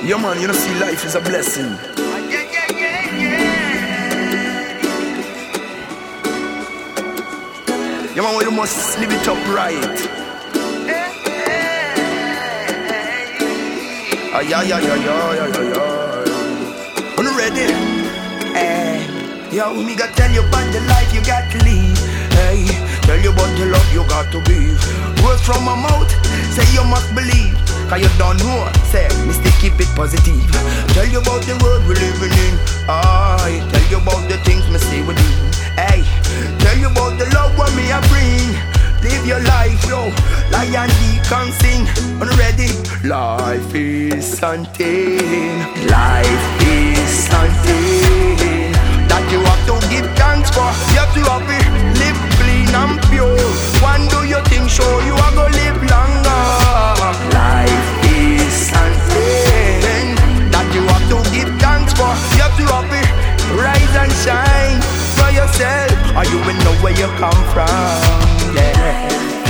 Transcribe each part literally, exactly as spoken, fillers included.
Yeah man, you know see life is a blessing. Yeah, yeah, yeah, yeah. Yeah man, well, you must live it up right. Ah, yeah, yeah, yeah, yeah, yeah, yeah, yeah. Are you ready? Hey, yo, me got tell you about the life you got to live. Hey, tell you about the love you got to give. Words from my mouth, say you must believe. Cause you don't know, say, me still keep it positive. Tell you about the world we're living in. I tell you about the things me say we do. Hey, tell you about the love what me I bring. Live your life, yo, Lion D come sing. Are you ready? Life is something. Life is something that you have to give thanks for. You have to have it, live clean and pure. One do your thing, show you are gonna live longer. Life is something that you have to give thanks for. You have to have it, rise and shine for yourself, or you will know where you come from. Yeah.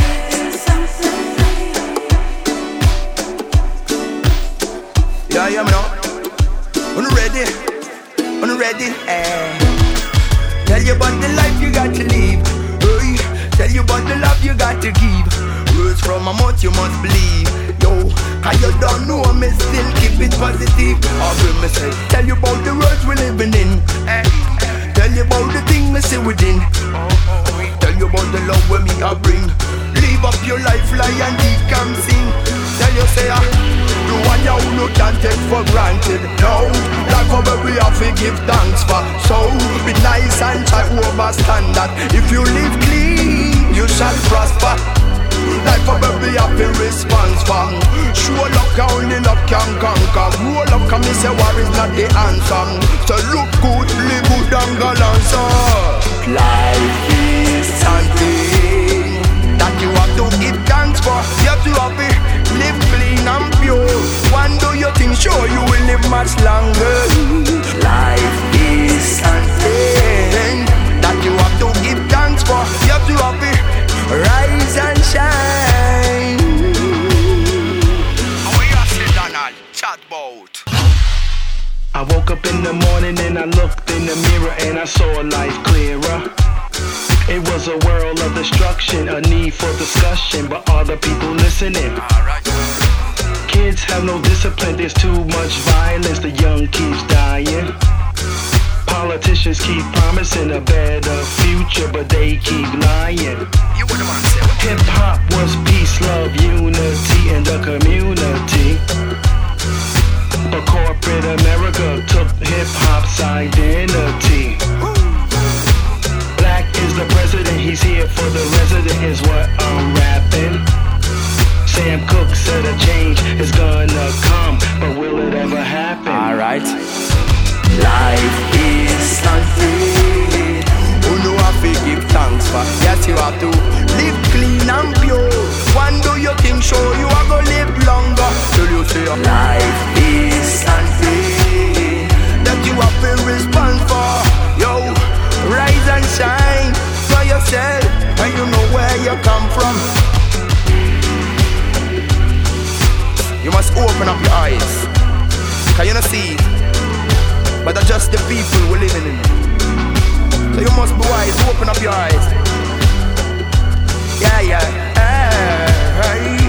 Yeah, yeah, me know. Are you ready? Are you ready? Eh. Tell you about the life you got to live. Hey. Tell you about the love you got to give. Words from my mouth you must believe. Yo, cause you don't know me still keep it positive. Or will me say, tell you about the words we're living in. Eh. Tell you about the thing me see within. Tell you about the love where me I bring. Live up your life, Lion D come sing. Tell you say ah, the one you no can take for granted. No, life over we have to give thanks for. So be nice and try over standard. If you live clean, you shall prosper. Life over we have to response for. Show luck only luck can conquer. Roll up come me say war is not the answer. So look good, live good and balance. Life is something that you have to give thanks for. You have to have it, live clean and pure. One do your thing, show you will live much longer. Life is something that you have to give thanks for. You have to have it, rise and shine. How are you say Donald? Chat bout. I woke up in the morning and I looked in the mirror and I saw life clearer. It was a world of destruction, a need for discussion, but are the people listening? Kids have no discipline, there's too much violence, the young keeps dying. Politicians keep promising a better future, but they keep lying. Hip-hop was peace, love, unity in the community. But corporate America took hip-hop's identity. Black is the president, he's here for the resident is what I'm rapping. Sam Cooke said a change is gonna come, but will it ever happen? Alright. Life is something you know have to give thanks for. Yes, you have to live clean and pure. One do your thing, show you are gonna live longer. Till you say life is something that you have to respond for. Yo, rise and shine for yourself, and you know where you come from. You must open up your eyes, cause you don't see it, but that's just the people we're living in. So you must be wise, open up your eyes. Yeah, yeah, hey, hey.